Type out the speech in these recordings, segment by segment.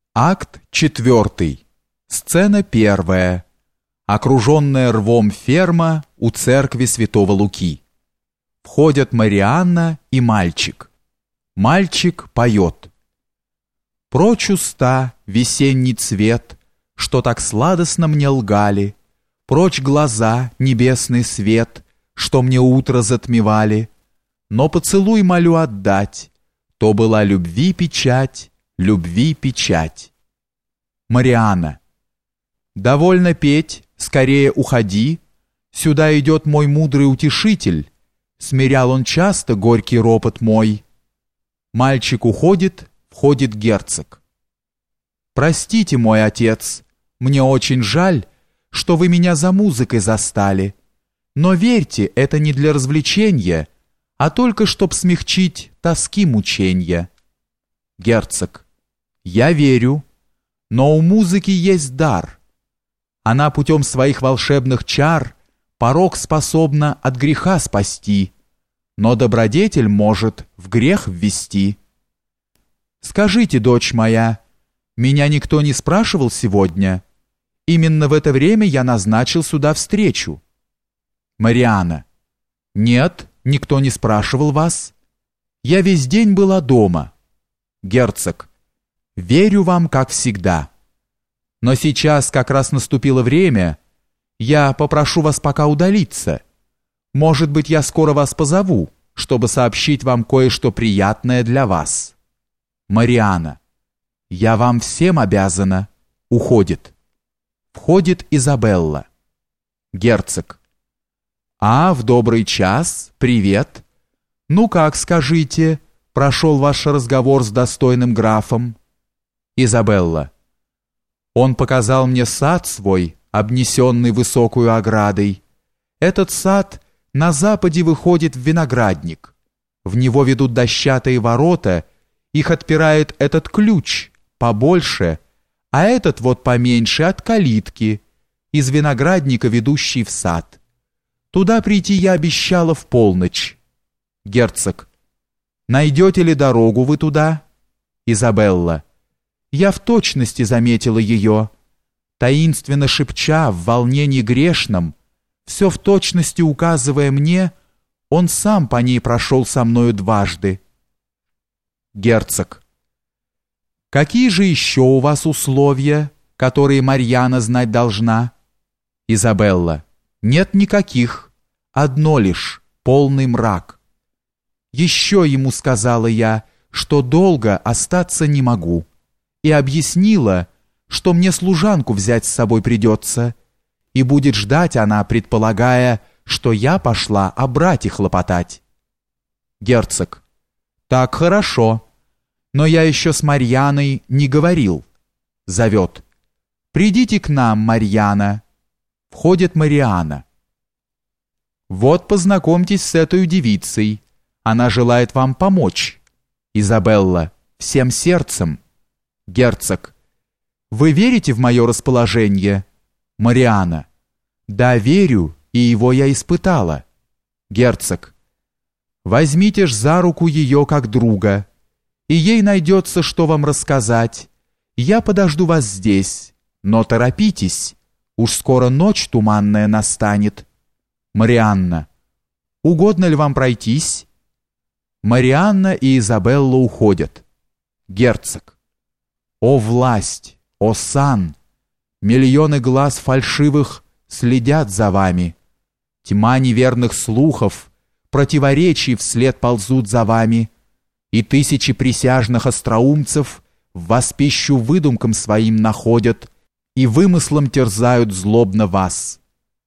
Акт 4. Сцена 1. Окруженная рвом ферма у церкви святого Луки. Входят Марианна и мальчик. Мальчик поет. Прочь уста, весенний цвет, что так сладостно мне лгали, прочь глаза, небесный свет, что мне утро затмевали, но поцелуй молю отдать, то была любви печать, любви печать. Марианна. Довольно петь, скорее уходи, сюда идет мой мудрый утешитель, смирял он часто горький ропот мой. Мальчик уходит, входит герцог. Простите, мой отец, мне очень жаль, что вы меня за музыкой застали, но верьте, это не для развлечения, а только чтоб смягчить тоски мученья. Герцог. Я верю, но у музыки есть дар. Она путем своих волшебных чар порок способна от греха спасти, но добродетель может в грех ввести. Скажите, дочь моя, меня никто не спрашивал сегодня? Именно в это время я назначил сюда встречу. Марианна. Нет, никто не спрашивал вас. Я весь день была дома. Герцог. Верю вам, как всегда. Но сейчас как раз наступило время. Я попрошу вас пока удалиться. Может быть, я скоро вас позову, чтобы сообщить вам кое-что приятное для вас. Марианна. Я вам всем обязана. Уходит. Входит Изабелла. Герцог. А, в добрый час, привет. Ну как, скажите, прошел ваш разговор с достойным графом? Изабелла. Он показал мне сад свой, обнесенный высокую оградой. Этот сад на западе выходит в виноградник. В него ведут дощатые ворота, их отпирает этот ключ, побольше, а этот вот поменьше от калитки, из виноградника, ведущий в сад. Туда прийти я обещала в полночь. Герцог. Найдете ли дорогу вы туда? Изабелла. Я в точности заметила ее. Таинственно шепча в волнении грешном, все в точности указывая мне, он сам по ней прошел со мною дважды. Герцог. Какие же еще у вас условия, которые Марьяна знать должна? Изабелла. Нет никаких, одно лишь, полный мрак. Еще ему сказала я, что долго остаться не могу, и объяснила, что мне служанку взять с собой придется, и будет ждать она, предполагая, что я пошла о брате хлопотать. Герцог. Так хорошо, но я еще с Марьяной не говорил. Зовет. Придите к нам, Марьяна. Входит Марианна. Вот познакомьтесь с этой девицей. Она желает вам помочь. Изабелла. Всем сердцем. Герцог. Вы верите в мое расположение? Марианна. Да, верю, и его я испытала. Герцог. Возьмите ж за руку ее как друга, и ей найдется, что вам рассказать. Я подожду вас здесь, но торопитесь. Уж скоро ночь туманная настанет. Марианна. Угодно ли вам пройтись? Марианна и Изабелла уходят. Герцог. О власть, о сан! Миллионы глаз фальшивых следят за вами. Тьма неверных слухов, противоречий вслед ползут за вами, и тысячи присяжных остроумцев в вас пищу выдумкам своим находят и вымыслом терзают злобно вас.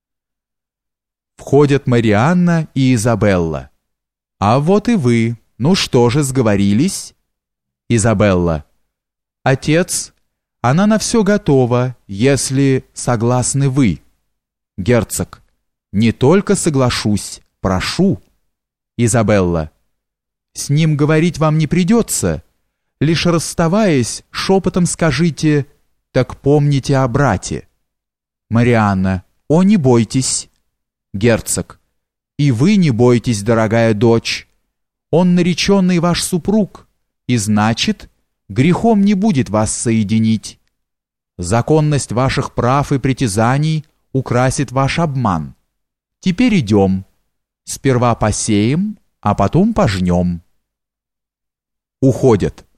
Входят Марианна и Изабелла. А вот и вы. Ну что же, сговорились? Изабелла. Отец, она на все готова, если согласны вы. Герцог. Не только соглашусь, прошу. Изабелла. С ним говорить вам не придется. Лишь расставаясь, шепотом скажите: так помните о брате. Марианна. О, не бойтесь. Герцог. И вы не бойтесь, дорогая дочь. Он нареченный ваш супруг, и значит, грехом не будет вас соединить. Законность ваших прав и притязаний украсит ваш обман. Теперь идем. Сперва посеем, а потом пожнем. Уходят.